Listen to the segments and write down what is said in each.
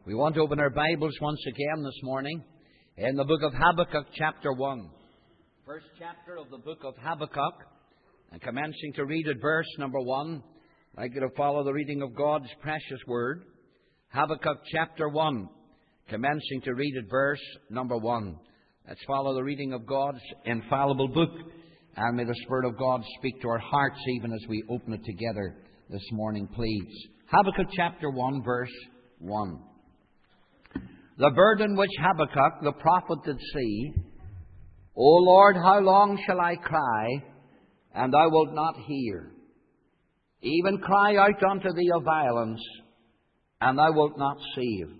We want to open our Bibles once again this morning in the book of Habakkuk, chapter 1. First chapter of the book of Habakkuk, and commencing to read at verse number 1. I'd like you to follow the reading of God's precious word. Habakkuk, chapter 1, commencing to read at verse number 1. Let's follow the reading of God's infallible book, and may the Spirit of God speak to our hearts even as we open it together this morning, please. Habakkuk, chapter 1, verse 1. The burden which Habakkuk the prophet did see, O Lord, how long shall I cry, and thou wilt not hear? Even cry out unto thee of violence, and thou wilt not save.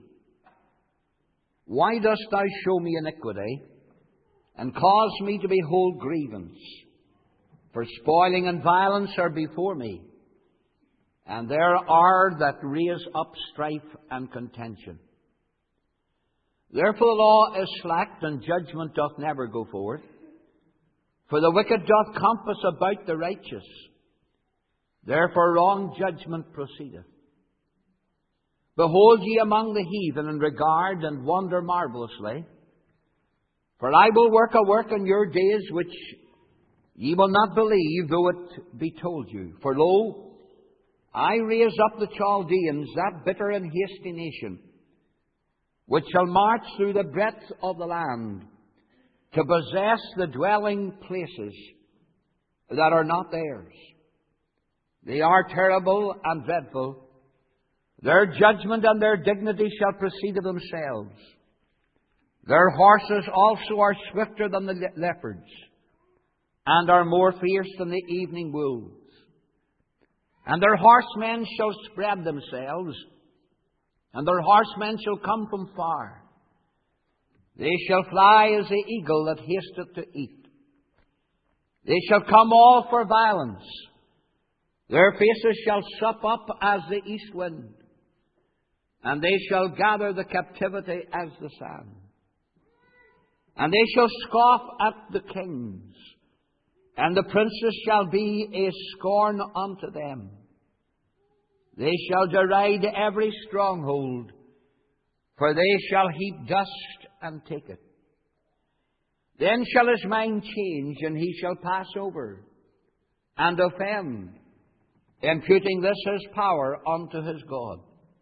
Why dost thou show me iniquity, and cause me to behold grievance? For spoiling and violence are before me, and there are that raise up strife and contention. Therefore the law is slacked, and judgment doth never go forth. For the wicked doth compass about the righteous. Therefore wrong judgment proceedeth. Behold ye among the heathen, and regard and wonder marvellously. For I will work a work in your days which ye will not believe, though it be told you. For lo, I raise up the Chaldeans, that bitter and hasty nation, which shall march through the breadth of the land, to possess the dwelling places that are not theirs. They are terrible and dreadful. Their judgment and their dignity shall proceed of themselves. Their horses also are swifter than the leopards, and are more fierce than the evening wolves. And their horsemen shall spread themselves, and their horsemen shall come from far. They shall fly as the eagle that hasteth to eat. They shall come all for violence. Their faces shall sup up as the east wind, and they shall gather the captivity as the sand. And they shall scoff at the kings, and the princes shall be a scorn unto them. They shall deride every stronghold, for they shall heap dust and take it. Then shall his mind change, and he shall pass over, and offend, imputing this his power unto his God.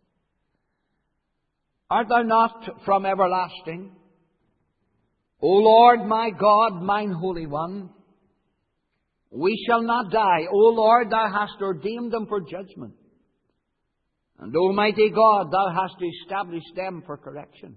Art thou not from everlasting, O Lord my God, mine Holy One? We shall not die. O Lord, thou hast ordained them for judgment. And, Almighty God, thou hast established them for correction.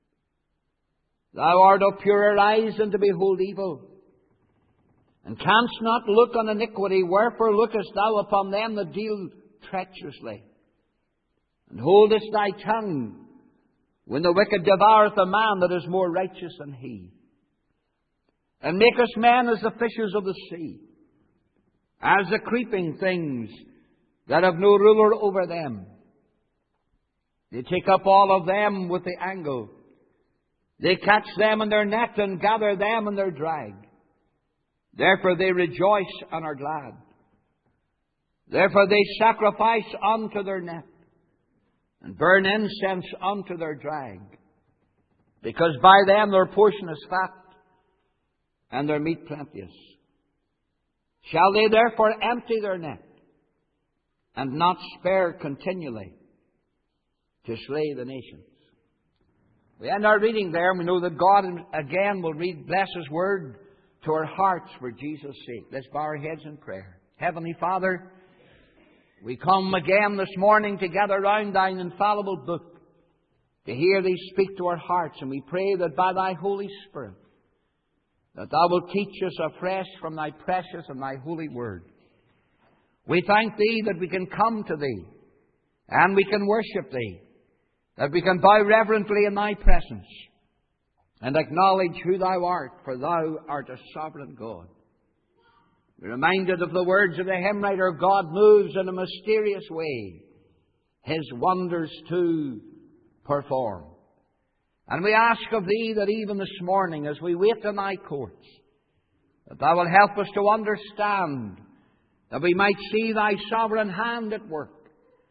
Thou art of purer eyes than to behold evil, and canst not look on iniquity. Wherefore lookest thou upon them that deal treacherously? And holdest thy tongue when the wicked devoureth a man that is more righteous than he. And makest men as the fishes of the sea, as the creeping things that have no ruler over them. They take up all of them with the angle. They catch them in their net and gather them in their drag. Therefore they rejoice and are glad. Therefore they sacrifice unto their net, and burn incense unto their drag. Because by them their portion is fat, and their meat plenteous. Shall they therefore empty their net, and not spare continually, to slay the nations? We end our reading there, and we know that God again will bless His word to our hearts for Jesus' sake. Let's bow our heads in prayer. Heavenly Father, we come again this morning together round Thine infallible book to hear Thee speak to our hearts, and we pray that by Thy Holy Spirit that Thou wilt teach us afresh from Thy precious and Thy holy word. We thank Thee that we can come to Thee and we can worship Thee, that we can bow reverently in Thy presence and acknowledge who Thou art, for Thou art a sovereign God. We're reminded of the words of the hymn writer, God moves in a mysterious way, His wonders to perform. And we ask of Thee that even this morning, as we wait in Thy courts, that Thou will help us to understand, that we might see Thy sovereign hand at work,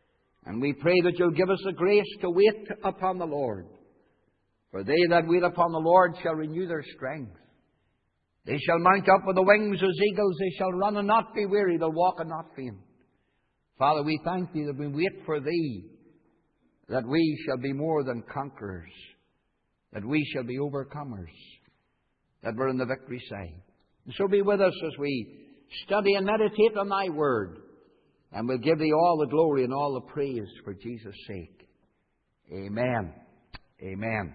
And we pray that You'll give us the grace to wait upon the Lord. For they that wait upon the Lord shall renew their strength. They shall mount up with the wings as eagles. They shall run and not be weary. They'll walk and not faint. Father, we thank Thee that we wait for Thee, that we shall be more than conquerors, that we shall be overcomers, that we're on the victory side. And so be with us as we study and meditate on Thy Word, and we'll give Thee all the glory and all the praise for Jesus' sake. Amen. Amen.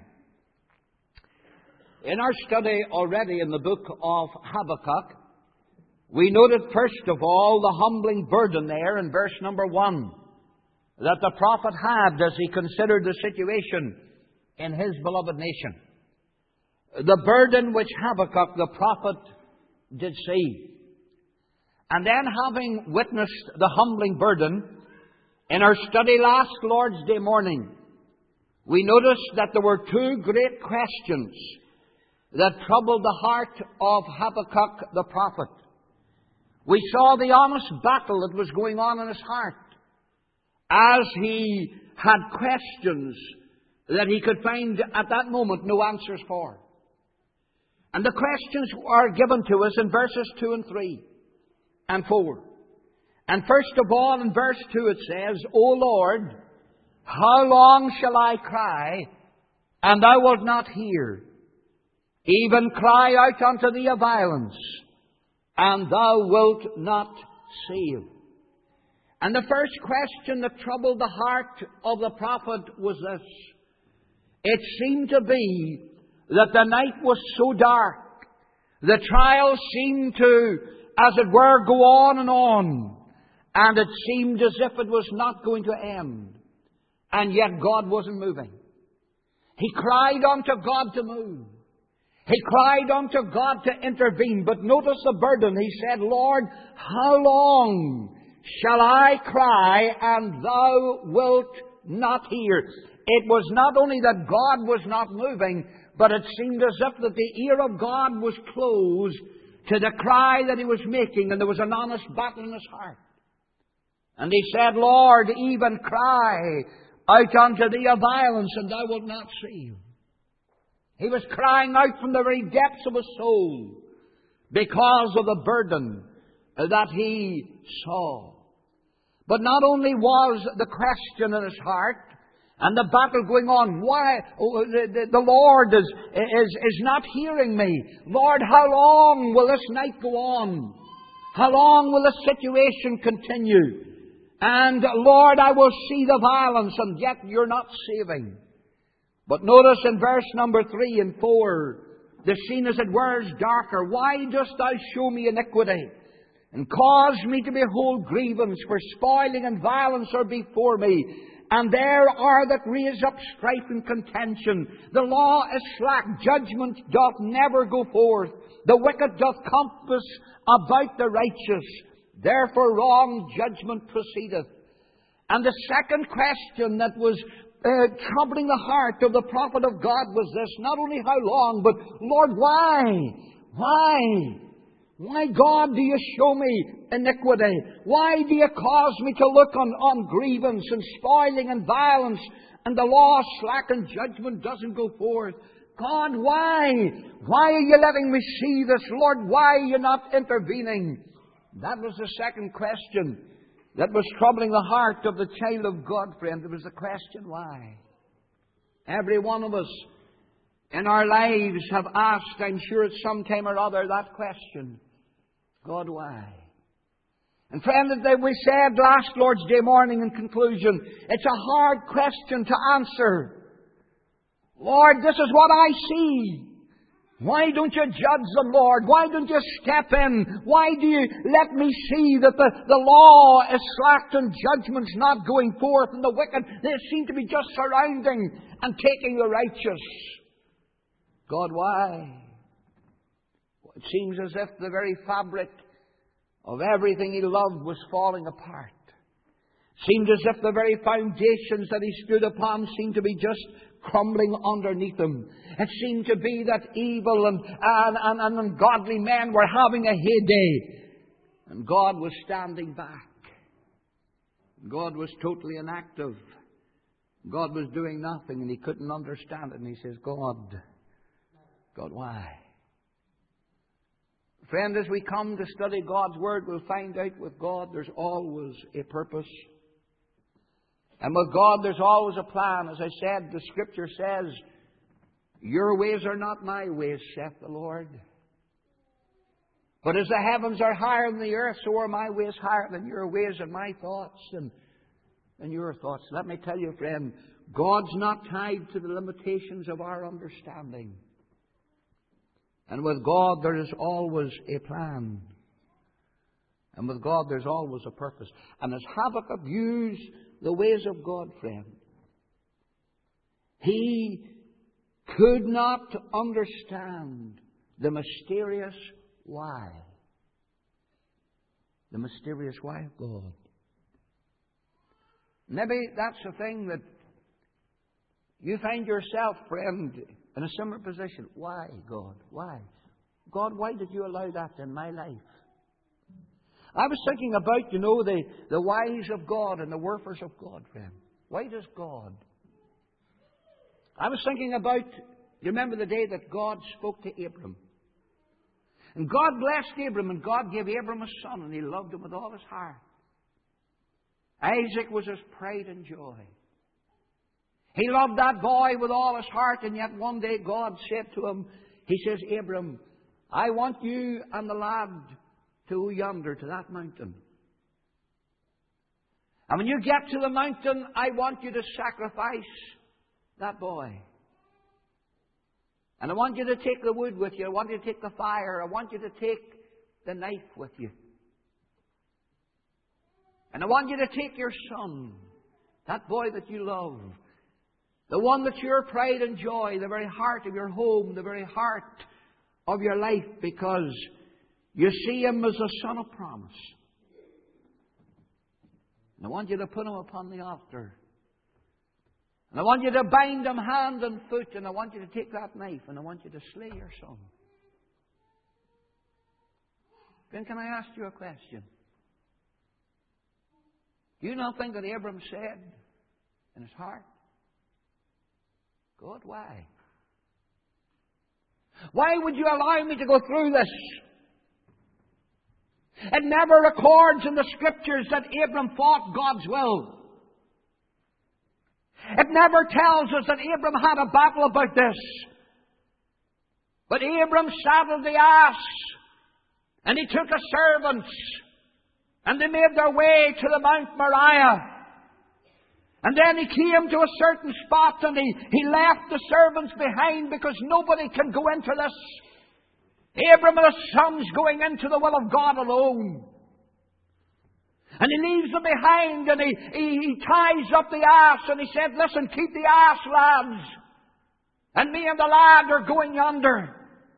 In our study already in the book of Habakkuk, we noted first of all the humbling burden there in verse number 1 that the prophet had as he considered the situation in his beloved nation. The burden which Habakkuk the prophet did see. And then, having witnessed the humbling burden, in our study last Lord's Day morning, we noticed that there were two great questions that troubled the heart of Habakkuk the prophet. We saw the honest battle that was going on in his heart as he had questions that he could find at that moment no answers for. And the questions are given to us in verses 2 and 3 and 4. And first of all, in verse 2 it says, O Lord, how long shall I cry, and Thou wilt not hear? Even cry out unto Thee of violence, and Thou wilt not save. And the first question that troubled the heart of the prophet was this. It seemed to be that the night was so dark, the trial seemed to, as it were, go on, and it seemed as if it was not going to end. And yet God wasn't moving. He cried unto God to move. He cried unto God to intervene. But notice the burden. He said, Lord, how long shall I cry, and Thou wilt not hear? It was not only that God was not moving, but it seemed as if that the ear of God was closed to the cry that he was making, and there was an honest battle in his heart. And he said, Lord, even cry out unto Thee of violence, and Thou wilt not save. He was crying out from the very depths of his soul because of the burden that he saw. But not only was the question in his heart and the battle going on, why the Lord is not hearing me. Lord, how long will this night go on? How long will this situation continue? And Lord, I will see the violence, and yet You're not saving. But notice in verse number 3 and 4, the scene as it were is darker. Why dost Thou show me iniquity, and cause me to behold grievance? For spoiling and violence are before me, and there are that raise up strife and contention. The law is slack, judgment doth never go forth. The wicked doth compass about the righteous. Therefore wrong judgment proceedeth. And the second question that was troubling the heart of the prophet of God was this. Not only how long, but Lord, why? Why? Why, God, do You show me iniquity? Why do You cause me to look on grievance and spoiling and violence, and the law is slack and judgment doesn't go forth? God, why? Why are You letting me see this? Lord, why are You not intervening? That was the second question that was troubling the heart of the child of God, friend. It was the question, why? Every one of us in our lives have asked, I'm sure at some time or other, that question. God, why? And friend, as we said last Lord's Day morning in conclusion, it's a hard question to answer. Lord, this is what I see. Why don't You judge them, Lord? Why don't You step in? Why do You let me see that the law is slack and judgment's not going forth, and the wicked, they seem to be just surrounding and taking the righteous? God, why? It seems as if the very fabric of everything He loved was falling apart. It seemed as if the very foundations that He stood upon seemed to be just crumbling underneath Him. It seemed to be that evil and ungodly men were having a heyday, and God was standing back. God was totally inactive. God was doing nothing, and he couldn't understand it. And he says, God, why? Friend, as we come to study God's Word, we'll find out with God there's always a purpose. And with God there's always a plan. As I said, the Scripture says, your ways are not my ways, saith the Lord. But as the heavens are higher than the earth, so are my ways higher than your ways, and my thoughts than your thoughts. Let me tell you, friend, God's not tied to the limitations of our understanding. And with God there is always a plan. And with God there's always a purpose. And as Habakkuk views the ways of God, friend, he could not understand the mysterious why. The mysterious why of God. Maybe that's the thing that you find yourself, friend, in a similar position. Why, God? Why? God, why did you allow that in my life? I was thinking about, the whys of God and the wherefores of God, friend. Why does God? I was thinking about, you remember the day that God spoke to Abram? And God blessed Abram, and God gave Abram a son, and he loved him with all his heart. Isaac was his pride and joy. He loved that boy with all his heart, and yet one day God said to him, he says, Abram, I want you and the lad to go yonder to that mountain. And when you get to the mountain, I want you to sacrifice that boy. And I want you to take the wood with you. I want you to take the fire. I want you to take the knife with you. And I want you to take your son, that boy that you love, the one that's your pride and joy, the very heart of your home, the very heart of your life, because you see him as a son of promise. And I want you to put him upon the altar. And I want you to bind him hand and foot, and I want you to take that knife, and I want you to slay your son. Then can I ask you a question? Do you not think that Abram said in his heart, God, why? Why would you allow me to go through this? It never records in the Scriptures that Abram fought God's will. It never tells us that Abram had a battle about this. But Abram saddled the ass, and he took his servants, and they made their way to the Mount Moriah. And then he came to a certain spot, and he left the servants behind, because nobody can go into this. Abram and his sons going into the will of God alone. And he leaves them behind, and he ties up the ass, and he said, listen, keep the ass, lads. And me and the lad are going yonder.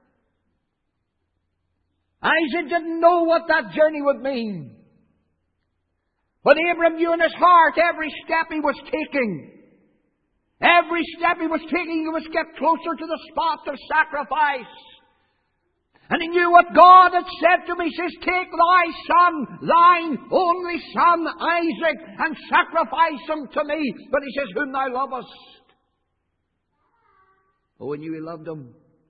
Isaac didn't know what that journey would mean. But Abram knew in his heart every step he was taking. Every step he was taking, he was get closer to the spot of sacrifice. And he knew what God had said to him. He says, take thy son, thine only son, Isaac, and sacrifice him to me. But he says, whom thou lovest. Oh, he knew he loved him.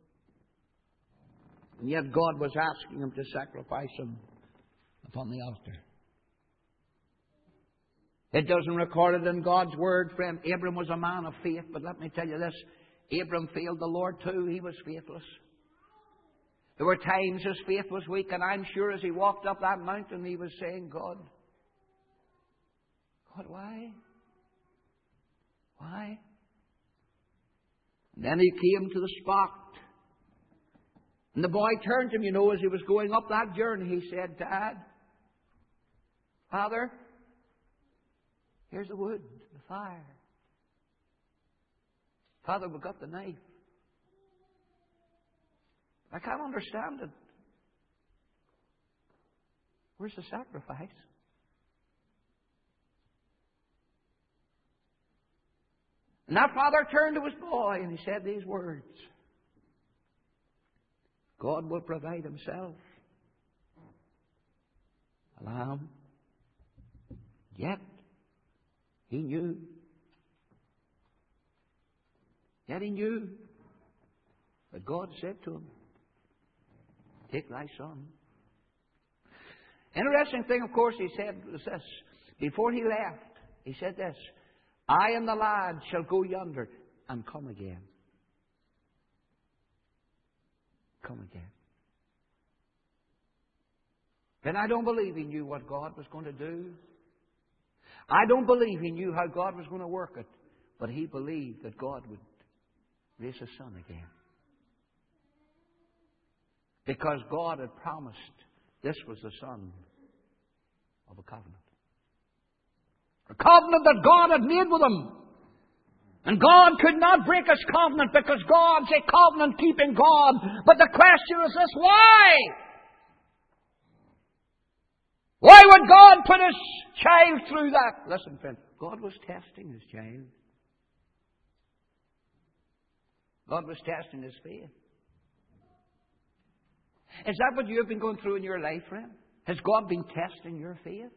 And yet God was asking him to sacrifice him upon the altar. It doesn't record it in God's Word, friend. Abram was a man of faith, but let me tell you this. Abram failed the Lord too. He was faithless. There were times his faith was weak, and I'm sure as he walked up that mountain, he was saying, God, why? Why? And then he came to the spot. And the boy turned to him, as he was going up that journey. He said, Dad, Father, here's the wood, the fire. Father, we've got the knife. I can't understand it. Where's the sacrifice? And that father turned to his boy and he said these words. God will provide himself a lamb. Yet He knew. Yet he knew. But God said to him, take thy son. Interesting thing, of course, he said was this. Before he left, he said this, I and the lad shall go yonder and come again. Come again. Then I don't believe he knew what God was going to do. I don't believe he knew how God was going to work it. But he believed that God would raise his son again. Because God had promised this was the son of a covenant. A covenant that God had made with him. And God could not break his covenant because God's a covenant-keeping God. But the question is this, why? Why would God put his child through that? Listen, friend, God was testing his child. God was testing his faith. Is that what you have been going through in your life, friend? Has God been testing your faith?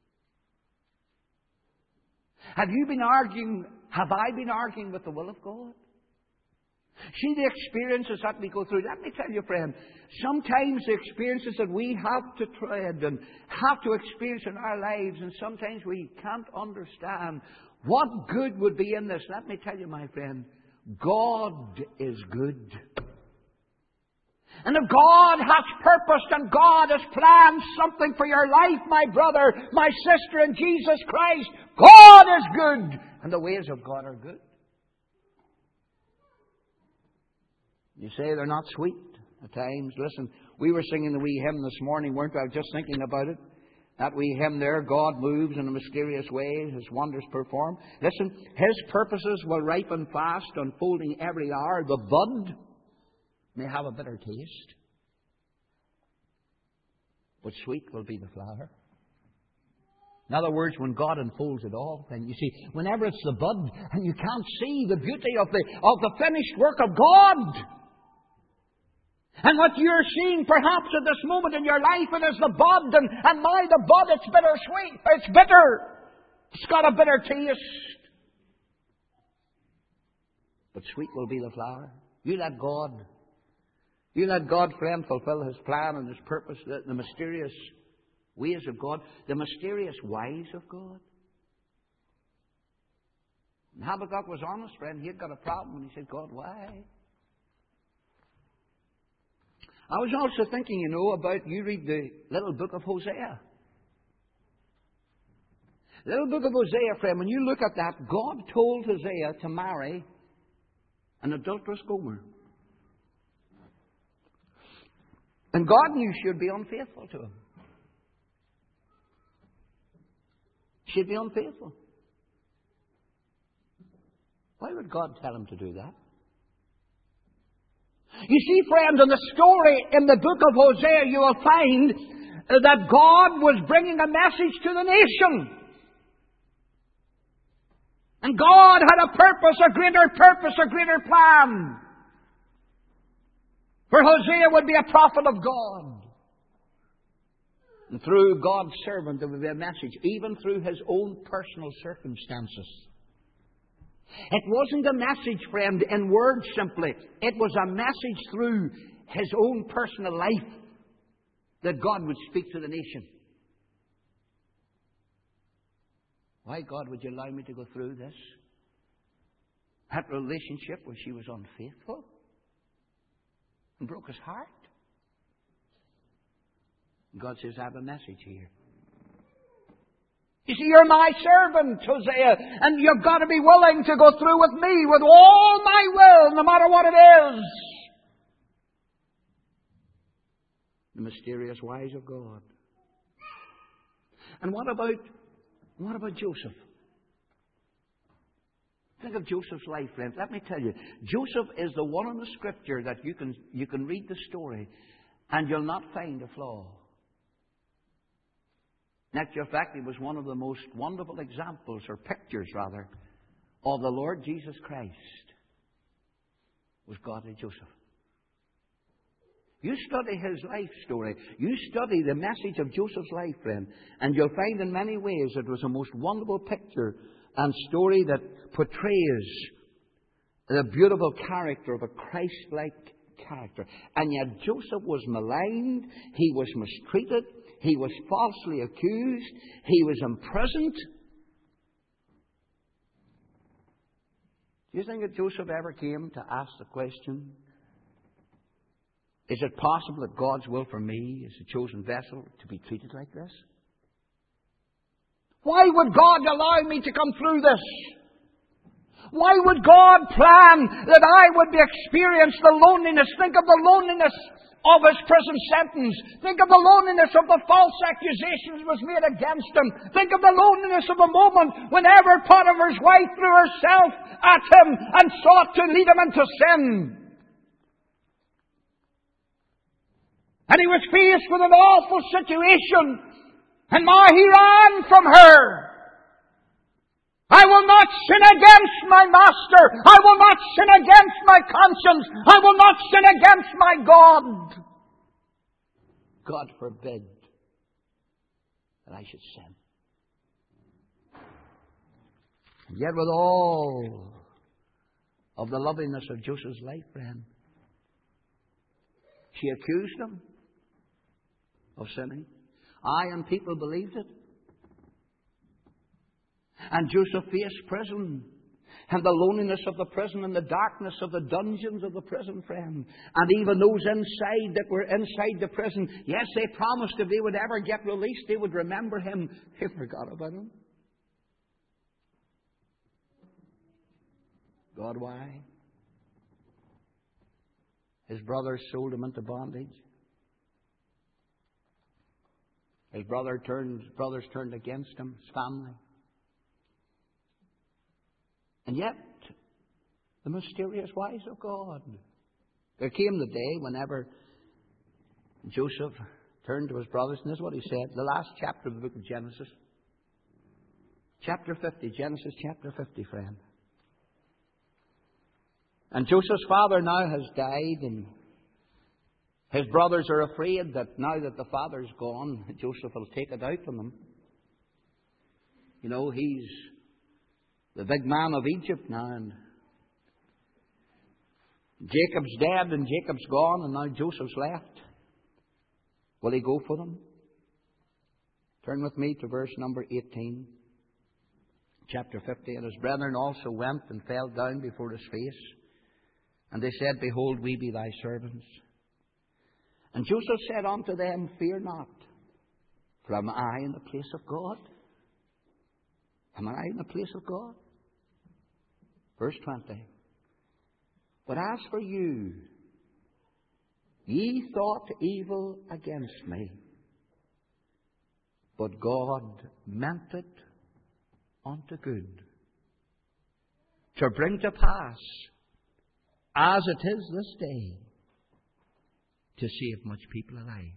Have you been arguing, have I been arguing with the will of God? See the experiences that we go through. Let me tell you, friend, sometimes the experiences that we have to tread and have to experience in our lives, and sometimes we can't understand what good would be in this. Let me tell you, my friend, God is good. And if God has purposed and God has planned something for your life, my brother, my sister in Jesus Christ, God is good. And the ways of God are good. You say they're not sweet at times. Listen, we were singing the wee hymn this morning, weren't we? I was just thinking about it. That wee hymn there, God moves in a mysterious way, His wonders perform. Listen, His purposes will ripen fast, unfolding every hour. The bud may have a bitter taste, but sweet will be the flower. In other words, when God unfolds it all, then you see, whenever it's the bud and you can't see the beauty of the finished work of God, and what you're seeing perhaps at this moment in your life, it is the bud, and the bud, it's bittersweet. It's bitter. It's got a bitter taste. But sweet will be the flower. You let God, friend, fulfill His plan and His purpose, the mysterious ways of God, the mysterious ways of God. And Habakkuk was honest, friend. He had got a problem, and he said, God, why? I was also thinking, about, you read the little book of Hosea. The little book of Hosea, friend, when you look at that, God told Hosea to marry an adulterous Gomer. And God knew she would be unfaithful to him. She'd be unfaithful. Why would God tell him to do that? You see, friend, in the story in the book of Hosea, you will find that God was bringing a message to the nation. And God had a purpose, a greater plan. For Hosea would be a prophet of God. And through God's servant there would be a message, even through his own personal circumstances. It wasn't a message, friend, in words simply. It was a message through his own personal life that God would speak to the nation. Why, God, would you allow me to go through this? That relationship where she was unfaithful and broke his heart. And God says, I have a message here. You see, you're my servant, Hosea, and you've got to be willing to go through with me with all my will, no matter what it is. The mysterious ways of God. And what about Joseph? Think of Joseph's life, friends. Let me tell you, Joseph is the one in the Scripture that you can read the story and you'll not find a flaw. In actual fact, he was one of the most wonderful examples, or pictures rather, of the Lord Jesus Christ. Was godly Joseph. You study his life story, you study the message of Joseph's life, friend, and you'll find in many ways it was a most wonderful picture and story that portrays the beautiful character of a Christ-like character. And yet Joseph was maligned, he was mistreated, he was falsely accused, he was imprisoned. Do you think that Joseph ever came to ask the question, is it possible that God's will for me as a chosen vessel to be treated like this? Why would God allow me to come through this? Why would God plan that I would experience the loneliness? Think of the loneliness of his prison sentence. Think of the loneliness of the false accusations that was made against him. Think of the loneliness of the moment whenever Potiphar's wife threw herself at him and sought to lead him into sin. And he was faced with an awful situation. And now he ran from her. I will not sin against my master. I will not sin against my conscience. I will not sin against my God. God forbid that I should sin. And yet with all of the loveliness of Joseph's life, friend, she accused him of sinning. And people believed it. And Joseph faced prison and the loneliness of the prison and the darkness of the dungeons of the prison, friend. And even those inside that were inside the prison, yes, they promised if they would ever get released, they would remember him. They forgot about him. God, why? His brothers sold him into bondage. His brothers turned against him, his family. And yet, the mysterious ways of God. There came the day whenever Joseph turned to his brothers, and this is what he said, the last chapter of the book of Genesis. Chapter 50, Genesis chapter 50, friend. And Joseph's father now has died, and his brothers are afraid that now that the father's gone, Joseph will take it out on them. You know, he's the big man of Egypt now, and Jacob's dead and Jacob's gone, and now Joseph's left. Will he go for them? Turn with me to verse number 18, chapter 50. And his brethren also went and fell down before his face, and they said, Behold, we be thy servants. And Joseph said unto them, Fear not, for am I in the place of God? Am I in the place of God? Verse 20. But as for you, ye thought evil against me, but God meant it unto good, to bring to pass, as it is this day, to save much people alive.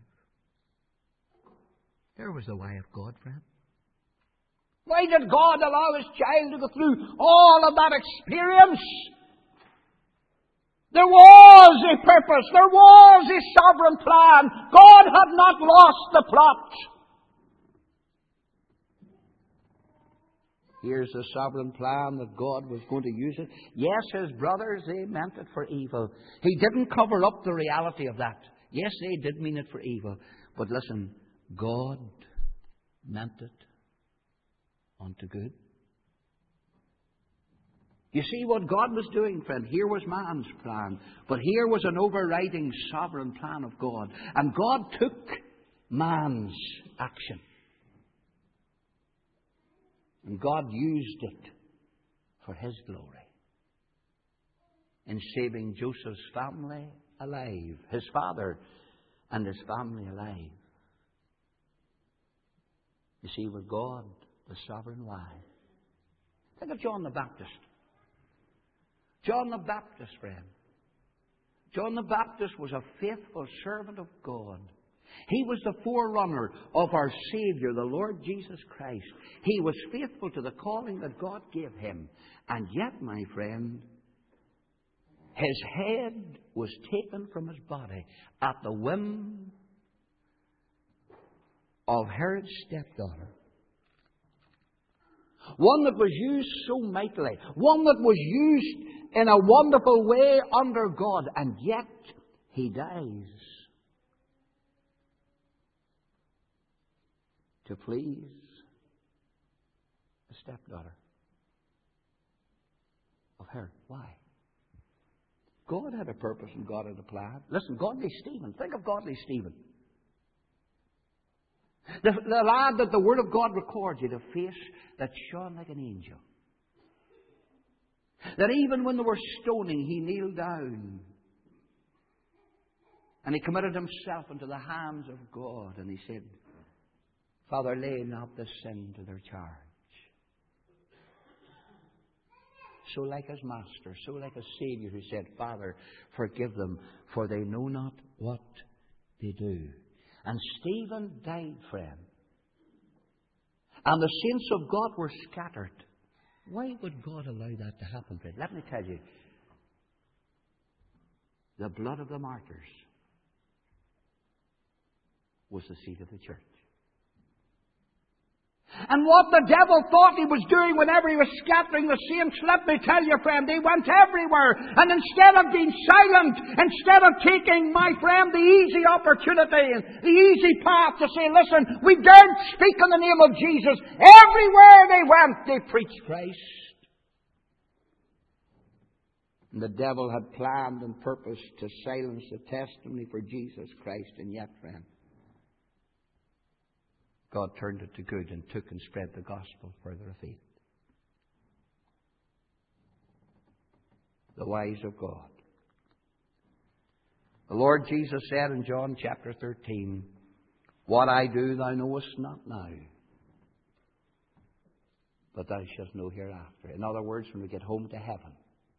There was the way of God, friend. Why did God allow His child to go through all of that experience? There was a purpose. There was a sovereign plan. God had not lost the plot. Here's the sovereign plan that God was going to use it. Yes, his brothers, they meant it for evil. He didn't cover up the reality of that. Yes, they did mean it for evil. But listen, God meant it unto good. You see what God was doing, friend? Here was man's plan, but here was an overriding sovereign plan of God. And God took man's action, and God used it for His glory in saving Joseph's family alive, his father and his family alive. You see, with God, the sovereign why. Think of John the Baptist. John the Baptist, friend. John the Baptist was a faithful servant of God. He was the forerunner of our Savior, the Lord Jesus Christ. He was faithful to the calling that God gave him. And yet, my friend, his head was taken from his body at the whim of Herod's stepdaughter. One that was used so mightily. One that was used in a wonderful way under God. And yet he dies to please a stepdaughter of her. Why? God had a purpose and God had a plan. Listen, godly Stephen. Think of godly Stephen. The lad that the Word of God records, he had a face that shone like an angel. That even when they were stoning, he kneeled down. And he committed himself into the hands of God. And he said, Father, lay not this sin to their charge. So like his master, so like a Savior who said, Father, forgive them, for they know not what they do. And Stephen died, friend. And the saints of God were scattered. Why would God allow that to happen, friend? Let me tell you. The blood of the martyrs was the seed of the church. And what the devil thought he was doing whenever he was scattering the saints, let me tell you, friend, they went everywhere. And instead of being silent, instead of taking, my friend, the easy opportunity and the easy path to say, listen, we daren't speak in the name of Jesus. Everywhere they went, they preached Christ. And the devil had planned and purposed to silence the testimony for Jesus Christ. And yet, friend, God turned it to good and took and spread the gospel further afield. The wise of God. The Lord Jesus said in John chapter 13, What I do thou knowest not now, but thou shalt know hereafter. In other words, when we get home to heaven.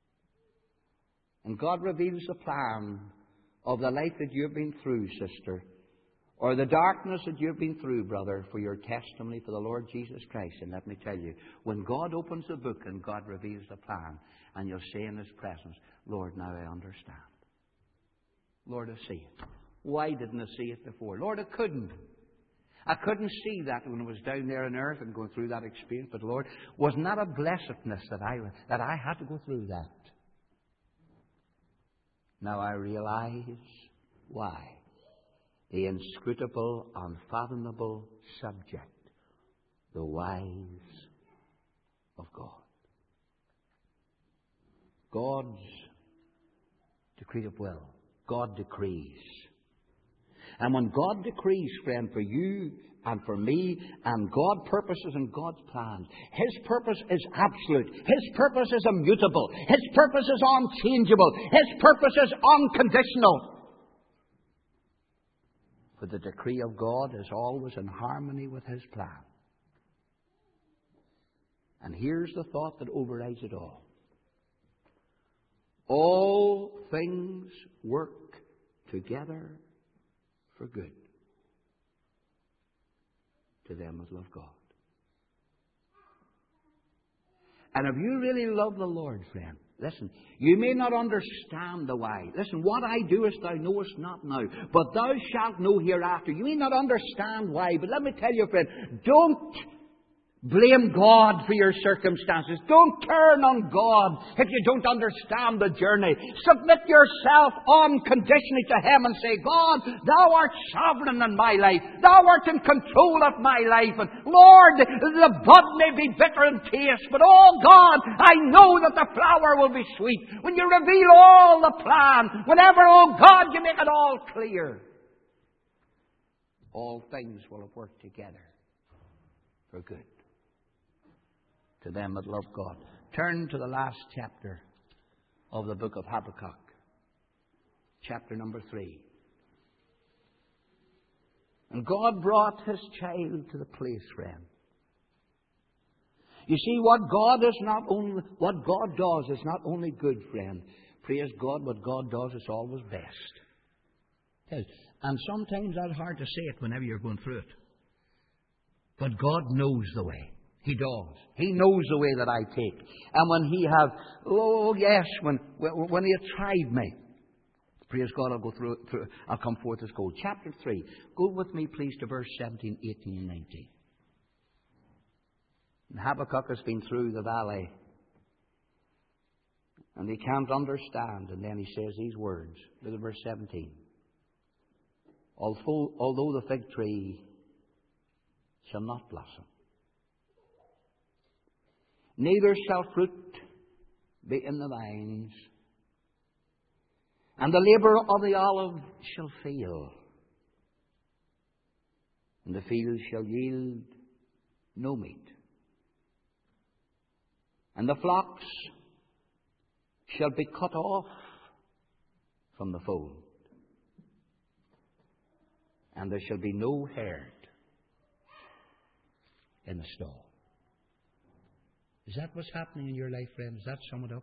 And God reveals the plan of the life that you've been through, sister, or the darkness that you've been through, brother, for your testimony for the Lord Jesus Christ. And let me tell you, when God opens the book and God reveals the plan, and you'll say in His presence, Lord, now I understand. Lord, I see it. Why didn't I see it before? Lord, I couldn't. I couldn't see that when I was down there on earth and going through that experience. But Lord, wasn't that a blessedness that I had to go through that? Now I realize why. The inscrutable, unfathomable subject, the wise of God. God's decretive will. God decrees. And when God decrees, friend, for you and for me, and God purposes and God's plans, His purpose is absolute. His purpose is immutable. His purpose is unchangeable. His purpose is unconditional. For the decree of God is always in harmony with His plan. And here's the thought that overrides it all. All things work together for good to them that love God. And if you really love the Lord, friend, listen, you may not understand the why. Listen, what I doest thou knowest not now, but thou shalt know hereafter. You may not understand why, but let me tell you, friend, don't blame God for your circumstances. Don't turn on God if you don't understand the journey. Submit yourself unconditionally to Him and say, God, Thou art sovereign in my life. Thou art in control of my life. And Lord, the bud may be bitter in taste, but oh God, I know that the flower will be sweet. When you reveal all the plan, whenever, oh God, you make it all clear, all things will have worked together for good to them that love God. Turn to the last chapter of the book of Habakkuk. Chapter number 3. And God brought His child to the place, friend. You see, what God does is not only good, friend. Praise God, what God does is always best. Yes. And sometimes that's hard to say it whenever you're going through it. But God knows the way. He does. He knows the way that I take. And when He have, when He had tried me, praise God, I'll go through, I'll come forth as gold. Chapter 3. Go with me, please, to verse 17, 18, and 19. And Habakkuk has been through the valley. And he can't understand. And then he says these words. Look at verse 17. Although the fig tree shall not blossom, neither shall fruit be in the vines, and the labour of the olive shall fail, and the field shall yield no meat, and the flocks shall be cut off from the fold, and there shall be no herd in the stall. Is that what's happening in your life, friends? Does that sum it up?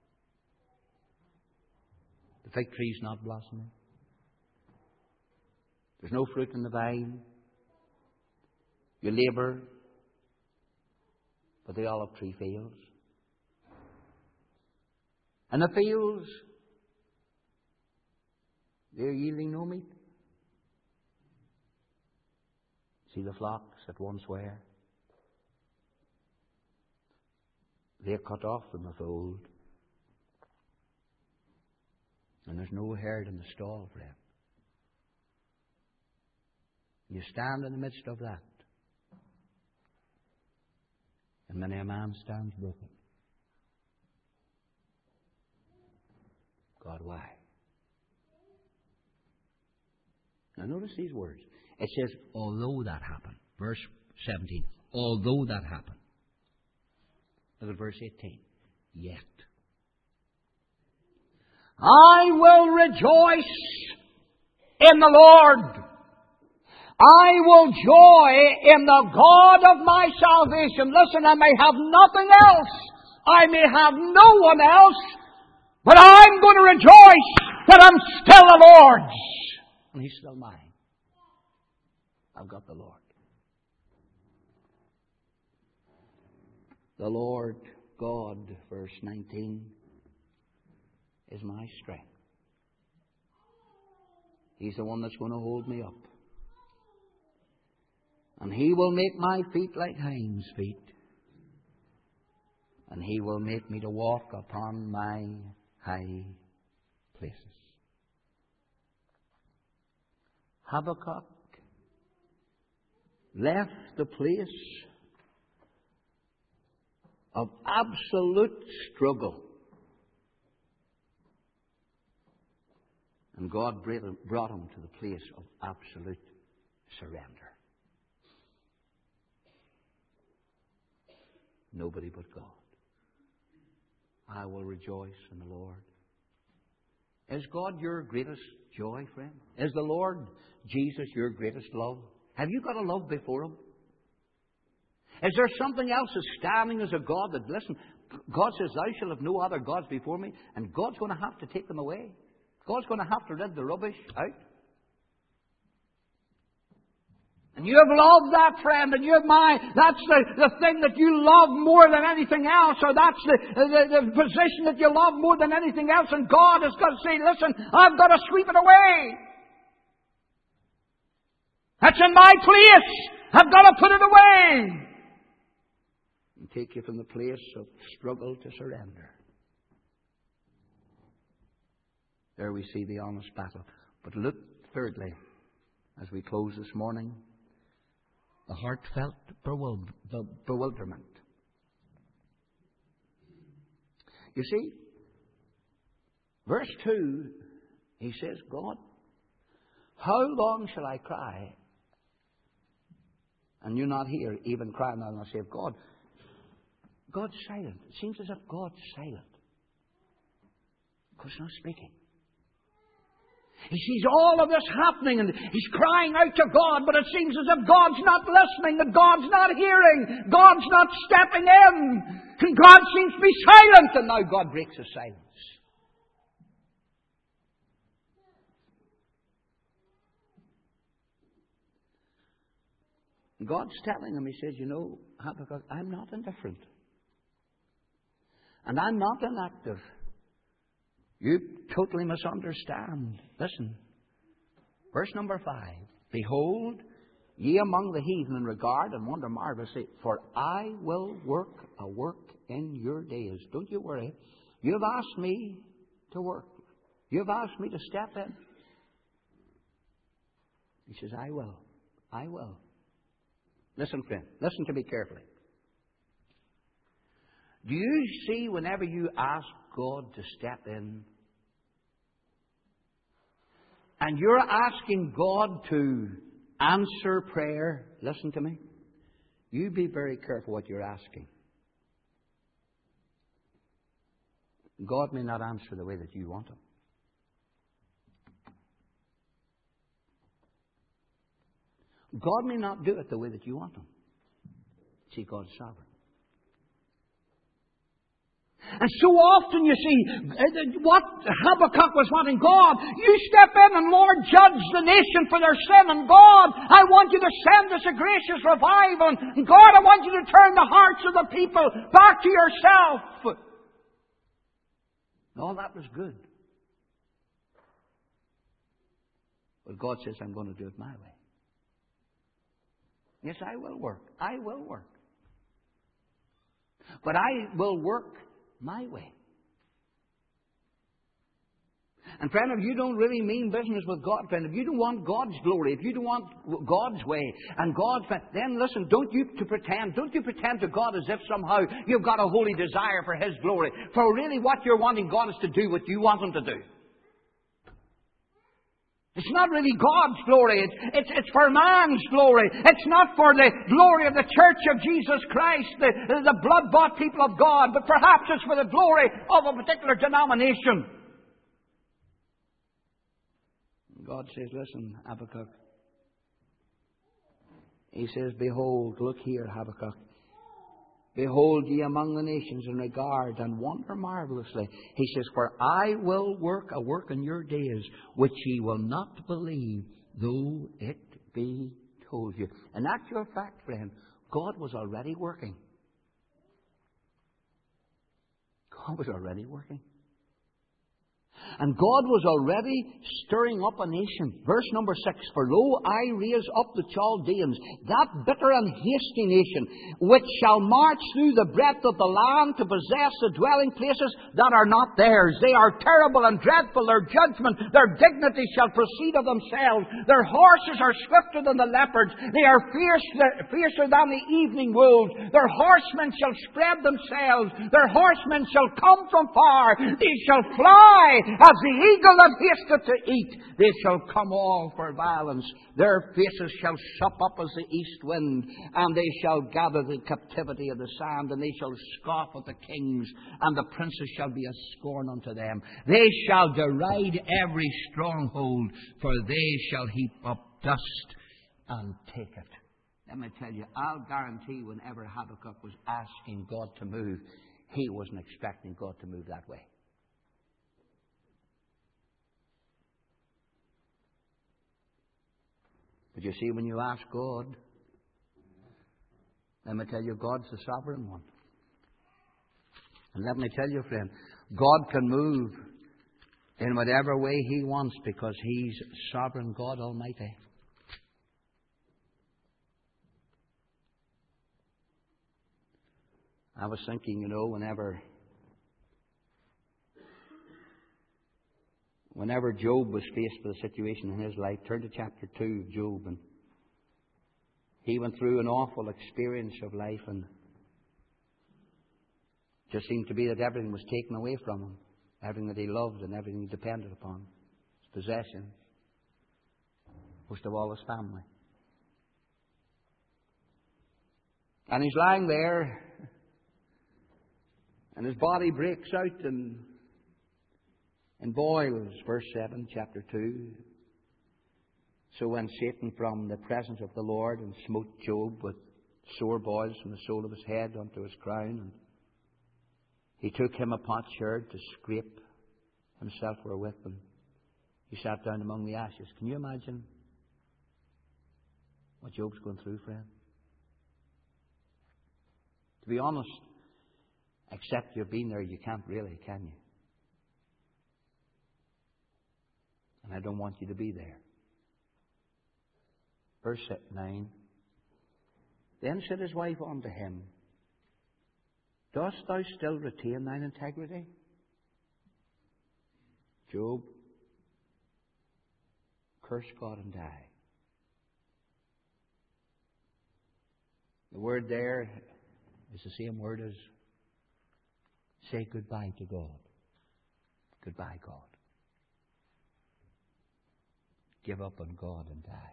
The fig tree's not blossoming. There's no fruit in the vine. You labour, but the olive tree fails. And the fields, they're yielding no meat. See the flocks that once were? They're cut off from the fold. And there's no herd in the stall, friend. You stand in the midst of that. And many a man stands broken. God, why? Now notice these words. It says, although that happened. Verse 17. Although that happened. Look at verse 18. Yet. I will rejoice in the Lord. I will joy in the God of my salvation. Listen, I may have nothing else. I may have no one else. But I'm going to rejoice that I'm still the Lord's. And He's still mine. I've got the Lord. The Lord God, verse 19, is my strength. He's the one that's going to hold me up. And He will make my feet like hinds' feet. And He will make me to walk upon my high places. Habakkuk left the place of absolute struggle. And God brought him to the place of absolute surrender. Nobody but God. I will rejoice in the Lord. Is God your greatest joy, friend? Is the Lord Jesus your greatest love? Have you got a love before Him? Is there something else that's standing as a God that, listen, God says, thou shalt have no other gods before me, and God's going to have to take them away. God's going to have to rid the rubbish out. And you have loved that friend, and you have that's the thing that you love more than anything else, or that's the position that you love more than anything else, and God has got to say, listen, I've got to sweep it away. That's in my place. I've got to put it away. And take you from the place of struggle to surrender. There we see the honest battle. But look, thirdly, as we close this morning, the heartfelt bewilderment. You see, verse 2, he says, God, how long shall I cry? And you're not here even crying out and I say, God, God's silent. It seems as if God's silent. God's not speaking. He sees all of this happening and he's crying out to God, but it seems as if God's not listening, that God's not hearing, God's not stepping in, and God seems to be silent, and now God breaks his silence. God's telling him, He says, you know, Habakkuk, I'm not indifferent. And I'm not inactive. You totally misunderstand. Listen. Verse number 5. Behold, ye among the heathen, and regard and wonder marvelously, for I will work a work in your days. Don't you worry. You've asked me to work. You've asked me to step in. He says, I will. I will. Listen, friend. Listen to me carefully. Do you see whenever you ask God to step in, and you're asking God to answer prayer, listen to me, you be very careful what you're asking. God may not answer the way that you want Him. God may not do it the way that you want Him. See, God's sovereign. And so often, you see, what Habakkuk was wanting, God, you step in and, Lord, judge the nation for their sin. And God, I want you to send us a gracious revival. And God, I want you to turn the hearts of the people back to yourself. And all that was good. But God says, I'm going to do it my way. Yes, I will work. I will work. But I will work my way. And friend, if you don't really mean business with God, friend, if you don't want God's glory, if you don't want God's way and God's, then listen, don't you pretend to God as if somehow you've got a holy desire for His glory. For really what you're wanting God is to do what you want Him to do. It's not really God's glory. It's for man's glory. It's not for the glory of the Church of Jesus Christ, the blood-bought people of God, but perhaps it's for the glory of a particular denomination. God says, listen, Habakkuk. He says, behold, look here, Habakkuk. Behold ye among the nations and regard and wonder marvelously. He says, for I will work a work in your days which ye will not believe, though it be told you. And actual fact, friend, God was already working. God was already working. And God was already stirring up a nation. Verse number 6, for lo, I raise up the Chaldeans, that bitter and hasty nation, which shall march through the breadth of the land to possess the dwelling places that are not theirs. They are terrible and dreadful. Their judgment, their dignity shall proceed of themselves. Their horses are swifter than the leopards. They are fiercer than the evening wolves. Their horsemen shall spread themselves. Their horsemen shall come from far. They shall fly as the eagle that hasteth to eat. They shall come all for violence. Their faces shall sup up as the east wind, and they shall gather the captivity of the sand, and they shall scoff at the kings, and the princes shall be a scorn unto them. They shall deride every stronghold, for they shall heap up dust and take it. Let me tell you, I'll guarantee whenever Habakkuk was asking God to move, he wasn't expecting God to move that way. But you see, when you ask God, let me tell you, God's the sovereign one. And let me tell you, friend, God can move in whatever way He wants because He's sovereign God Almighty. I was thinking, whenever Job was faced with a situation in his life, turn to chapter 2 of Job, and he went through an awful experience of life, and it just seemed to be that everything was taken away from him, everything that he loved and everything he depended upon, his possessions, most of all his family. And he's lying there, and his body breaks out and boils, verse 7, chapter 2. So when Satan from the presence of the Lord and smote Job with sore boils from the sole of his head unto his crown, and he took him a potsherd to scrape himself wherewith, and he sat down among the ashes. Can you imagine what Job's going through, friend? To be honest, except you've been there, you can't really, can you? And I don't want you to be there. Verse 9. Then said his wife unto him, Dost thou still retain thine integrity? Job, curse God and die. The word there is the same word as say goodbye to God. Goodbye, God. Give up on God and die.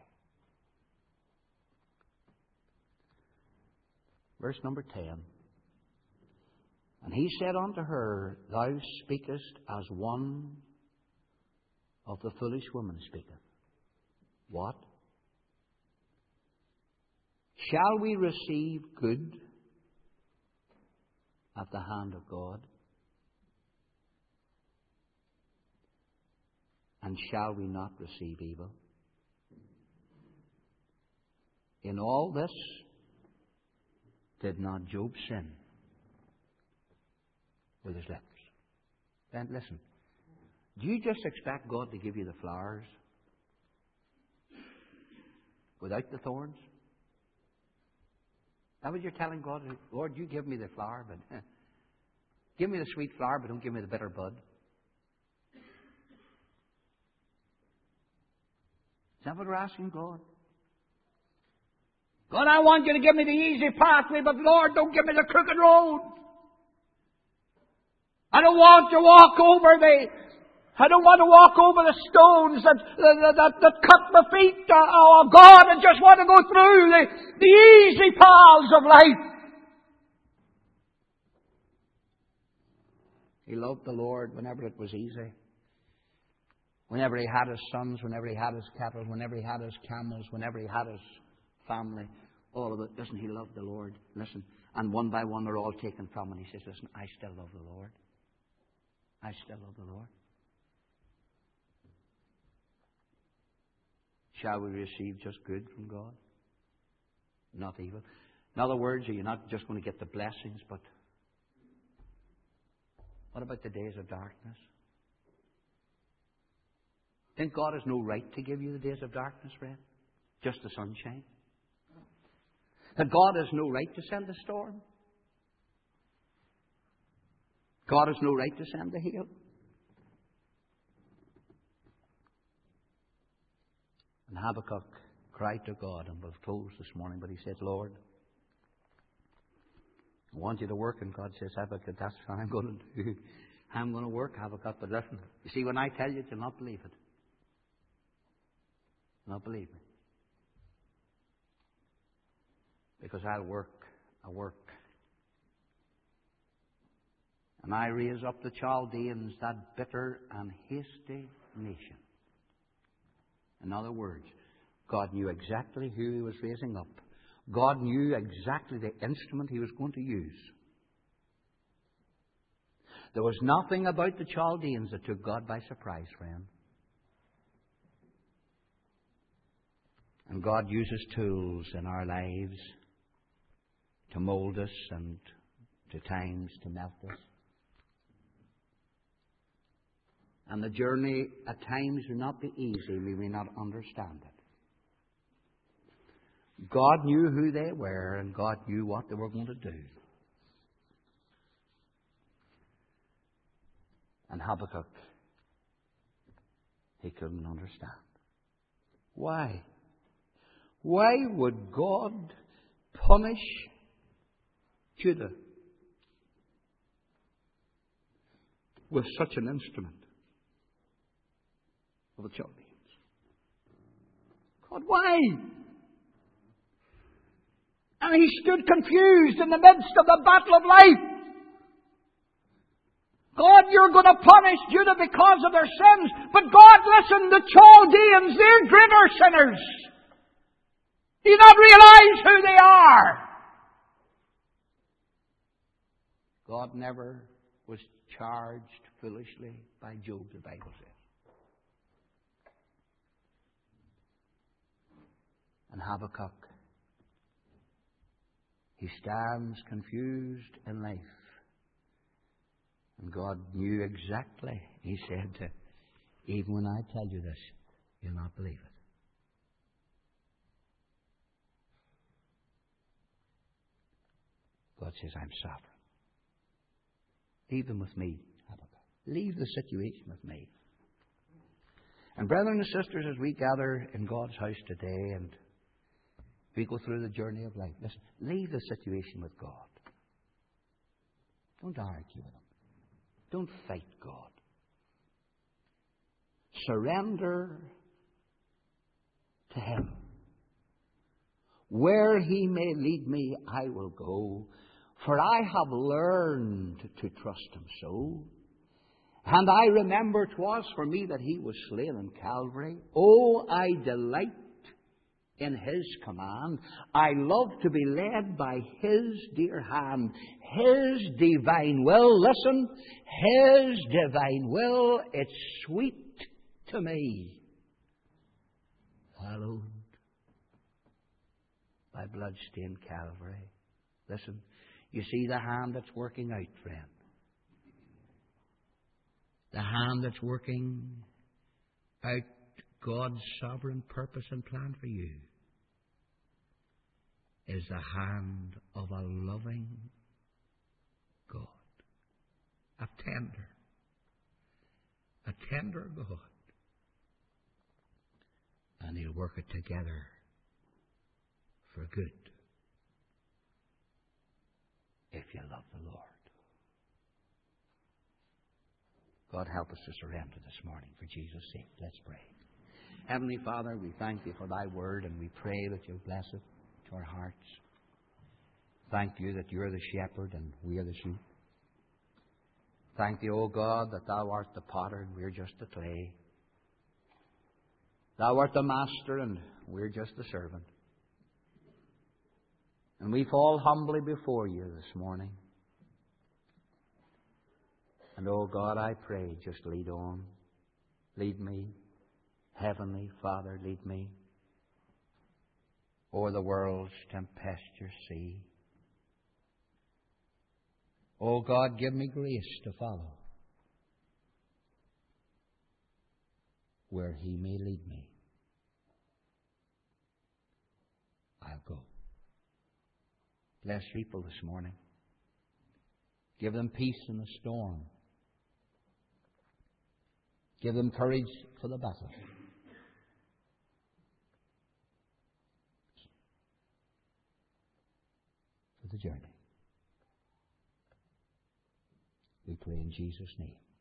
Verse number 10. And he said unto her, Thou speakest as one of the foolish women speaketh. What? Shall we receive good at the hand of God? And shall we not receive evil? In all this, did not Job sin with his lips? Then listen. Do you just expect God to give you the flowers without the thorns? Is that what you're telling God? Lord, you give me the flower, but give me the sweet flower, but don't give me the bitter bud. Is that what we're asking God? God, I want you to give me the easy pathway, but Lord, don't give me the crooked road. I don't want to walk over the stones that cut my feet. Oh God, I just want to go through the easy paths of life. He loved the Lord whenever it was easy. Whenever he had his sons, whenever he had his cattle, whenever he had his camels, whenever he had his family, all of it. Listen, he loved the Lord. Listen, and one by one they're all taken from him. He says, listen, I still love the Lord. I still love the Lord. Shall we receive just good from God? Not evil. In other words, you're not just going to get the blessings, but what about the days of darkness? Think God has no right to give you the days of darkness, friend? Just the sunshine? That God has no right to send a storm? God has no right to send the hail? And Habakkuk cried to God, and we'll close this morning, but he said, Lord, I want you to work. And God says, Habakkuk, that's what I'm going to do. I'm going to work, Habakkuk, but listen. You see, when I tell you, you'll not believe it. Not believe me. Because I work. And I raise up the Chaldeans, that bitter and hasty nation. In other words, God knew exactly who he was raising up. God knew exactly the instrument he was going to use. There was nothing about the Chaldeans that took God by surprise, friend. And God uses tools in our lives to mold us and to times to melt us. And the journey at times will not be easy. We may not understand it. God knew who they were, and God knew what they were going to do. And Habakkuk, he couldn't understand. Why? Why would God punish Judah with such an instrument of the Chaldeans? God, why? And he stood confused in the midst of the battle of life. God, you're going to punish Judah because of their sins. But God, listen, the Chaldeans, they're greater sinners. Do you not realize who they are? God never was charged foolishly by Job, the Bible says. And Habakkuk, he stands confused in life. And God knew exactly. He said, even when I tell you this, you'll not believe it. God says, I'm sovereign. Leave them with me, Habakkuk. Leave the situation with me. And brethren and sisters, as we gather in God's house today and we go through the journey of life, listen, leave the situation with God. Don't argue with Him. Don't fight God. Surrender to Him. Where He may lead me, I will go, for I have learned to trust Him so. And I remember 'twas for me that He was slain in Calvary. Oh, I delight in His command. I love to be led by His dear hand. His divine will, listen, His divine will, it's sweet to me. Hallowed by blood-stained Calvary. Listen, you see the hand that's working out, friend. The hand that's working out God's sovereign purpose and plan for you is the hand of a loving God. A tender God. And He'll work it together for good if you love the Lord. God, help us to surrender this morning for Jesus' sake. Let's pray. Heavenly Father, we thank You for Thy word, and we pray that You'll bless it to our hearts. Thank You that You're the shepherd and we are the sheep. Thank Thee, O God, that Thou art the potter and we're just the clay. Thou art the master and we're just the servant. And we fall humbly before You this morning. And, oh God, I pray, just lead on. Lead me. Heavenly Father, lead me o'er the world's tempestuous sea. Oh God, give me grace to follow where He may lead me. I'll go. Bless people this morning. Give them peace in the storm. Give them courage for the battle. For the journey. We pray in Jesus' name.